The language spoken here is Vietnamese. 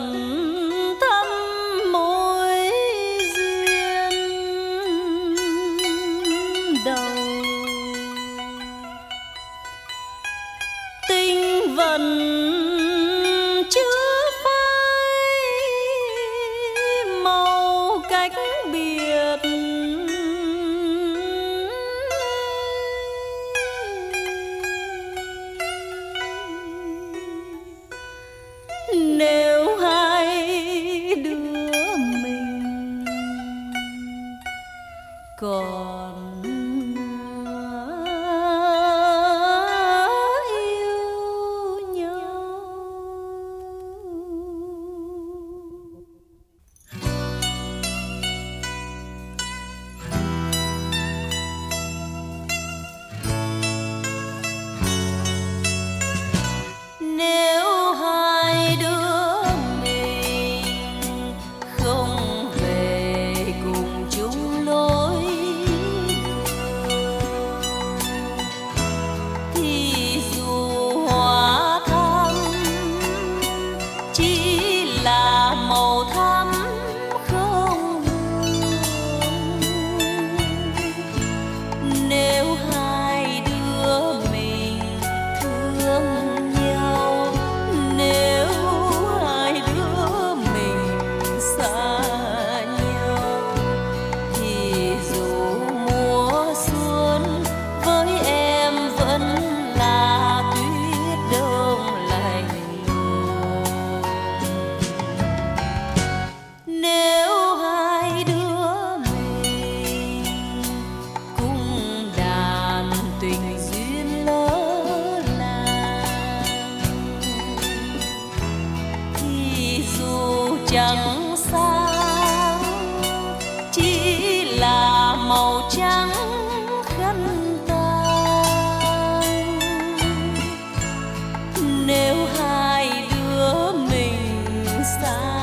thắm mối duyên đầu. Tình vẫn chưa phai màu cách biệt, nếu hai đứa mình còn yêu nhau. Nếu hai đứa mình không về cùng chung lối đường, thì dù hoa thắm chỉ là màu thắm không hương. Nếu hai đứa mình thương nhau, nếu hai đứa mình xa nhau, thì dù mùa xuân với em vẫn là tuyết đông lạnh lùng. Nếu hai đứa mình cùng đàn tình duyên lỡ làng, thì dù chẳng sao chỉ là màu trắng khăn tang. Nếu hai đứa mình xa